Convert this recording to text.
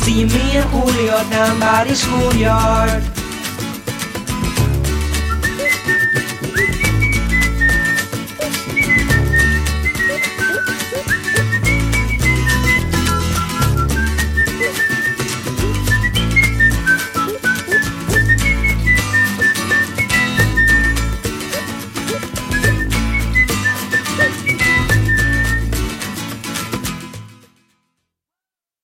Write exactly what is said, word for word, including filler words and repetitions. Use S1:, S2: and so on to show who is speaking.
S1: See me and Julio down by the schoolyard.